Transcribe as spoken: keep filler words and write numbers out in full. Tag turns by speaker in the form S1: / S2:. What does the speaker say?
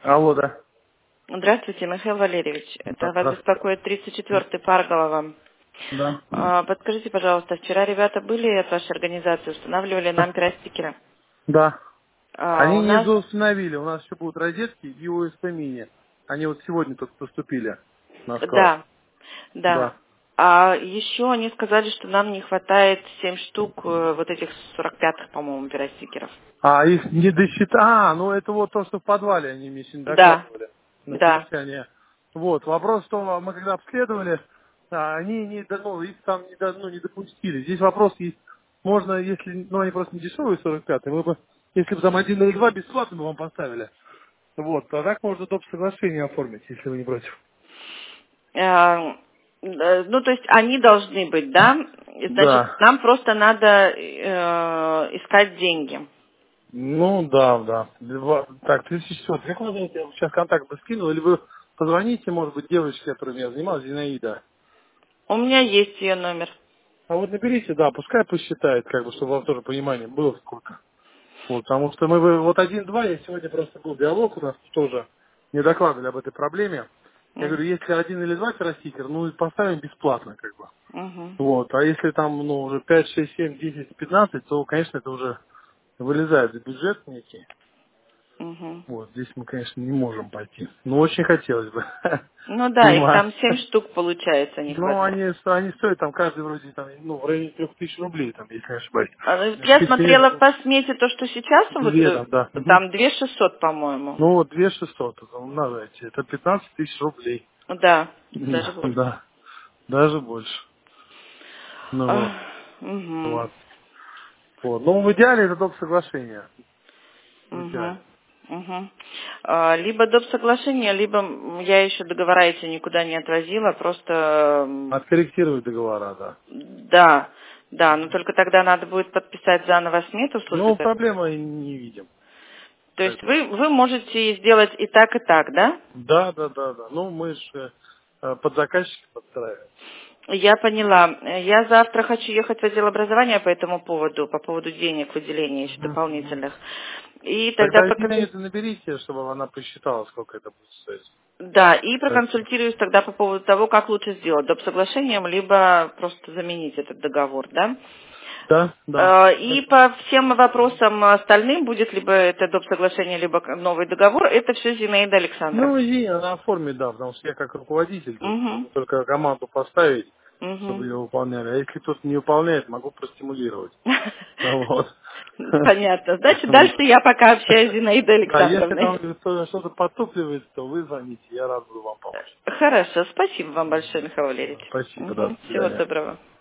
S1: Алло, да.
S2: Здравствуйте, Михаил Валерьевич.
S1: Да,
S2: Это вас
S1: здравствуйте.
S2: беспокоит тридцать четвёртый Парголова.
S1: Да.
S2: А, Подскажите, пожалуйста, вчера ребята были от вашей организации, устанавливали нам пиростикеры.
S1: Да.
S2: А,
S1: Они
S2: у
S1: не
S2: нас,
S1: установили. У нас еще будут розетки и ю эс би мини. Они вот сегодня тут поступили на склад.
S2: да, да.
S1: Да.
S2: А еще они сказали, что нам не хватает семь штук э, вот этих сорок пятых, по-моему, пиростикеров.
S1: А их не досчитали. А, ну это вот то, что в подвале они мне сегодня
S2: Да,
S1: докладывали на
S2: да.
S1: совещании. Вот. Вопрос в том, мы когда обследовали, а, они не, до- ну, их там не, до- ну, не допустили. Здесь вопрос есть, можно, если, ну, они просто не дешевые сорок пятые, мы бы, если бы там один или два бесплатно бы вам поставили. Вот, а так можно доп. Соглашение оформить, если вы не против.
S2: Э, э, Ну, то есть они должны быть, да? Значит,
S1: Да.
S2: нам просто надо э, искать деньги.
S1: Ну, да, да. Два- Так, тридцать четыре. Как вы знаете, я сейчас контакт бы скинул, или вы позвоните, может быть, девочке, которая меня занималась, Зинаида.
S2: У меня есть ее номер.
S1: А вот наберите, да, пускай посчитает, как бы, чтобы вам тоже понимание было сколько. Вот, потому что мы бы- вот один-два, я сегодня просто был диалог у нас тоже, не докладывали об этой проблеме. Я
S2: М,
S1: говорю, если один или два пиростикера, ну, и поставим бесплатно, как бы.
S2: мгм,
S1: Вот, а если там, ну, уже пять, шесть, семь, десять, пятнадцать, то, конечно, это уже вылезает за бюджет некий.
S2: мгм.
S1: Вот, здесь мы, конечно, не можем пойти. Но очень хотелось бы.
S2: Ну да, их
S1: Понимаю.
S2: там семь штук получается не
S1: Ну,
S2: хватает.
S1: они, они стоят там каждый вроде там, ну, в районе трех тысяч рублей, там, если не ошибаюсь.
S2: А, ну, Я
S1: Специалист
S2: смотрела по смете то, что сейчас, вот
S1: две
S2: э,
S1: там, да. Мгм.
S2: там две шестьсот, по-моему.
S1: Ну, вот две шестьсот, это умножайте. Это пятнадцать тысяч рублей.
S2: Да, даже
S1: Да,
S2: больше.
S1: да, даже больше. Ну вот,
S2: Ах, мгм,
S1: вот. Вот. Ну, в идеале это доп. Соглашение. В
S2: мгм,
S1: идеале.
S2: мгм. А, Либо доп. Соглашение, либо м, я еще договора эти никуда не отвозила, просто м,
S1: Откорректировать договора, да.
S2: да, да, но только тогда надо будет подписать заново смету в службе.
S1: Ну, проблемы не видим.
S2: То
S1: Как
S2: есть
S1: бы.
S2: вы, вы можете сделать и так, и так, да?
S1: Да, да, да, да. Ну, мы же под заказчика подстраиваем.
S2: Я поняла. Э, Я завтра хочу ехать в отдел образования по этому поводу, по поводу денег, выделения еще
S1: Мгм, мгм.
S2: дополнительных. И тогда
S1: Тогда
S2: пока...
S1: Зинаиду наберите, чтобы она посчитала, сколько это будет стоить.
S2: Да, и
S1: Хорошо.
S2: проконсультируюсь тогда по поводу того, как лучше сделать, доп. Соглашением, либо просто заменить этот договор, да?
S1: Да, да.
S2: Э, И по всем вопросам остальным, будет либо это доп. Соглашение, либо к- новый договор, это все Зинаида Александровна.
S1: Ну, и она оформит, да, потому что я как руководитель тут
S2: Угу,
S1: могу только команду поставить, чтобы
S2: угу.
S1: ее выполняли. А если кто-то не выполняет, могу простимулировать. Ну, вот.
S2: Понятно. Значит, дальше я пока общаюсь с Зинаидой
S1: Да, если
S2: Александровной.
S1: там что- что-то подтупливает, то вы звоните, я рад буду вам помочь.
S2: Хорошо. Спасибо вам большое, Михаил Валерьевич.
S1: Спасибо, да,
S2: Угу.
S1: до
S2: Всего
S1: свидания.
S2: доброго.